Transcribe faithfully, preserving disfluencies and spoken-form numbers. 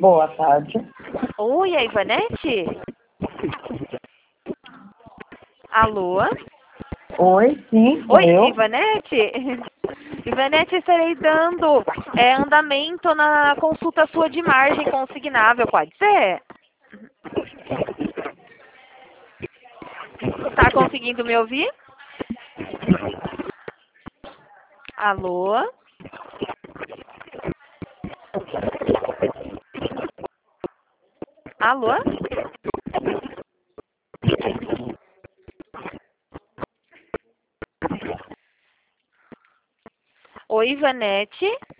Boa tarde. Oi, é a Ivanete? Alô? Oi, sim, sou Oi, eu. Ivanete? Ivanete, estarei dando é, andamento na consulta sua de margem consignável, pode ser? Tá conseguindo me ouvir? Alô? Alô? Oi, Ivanete?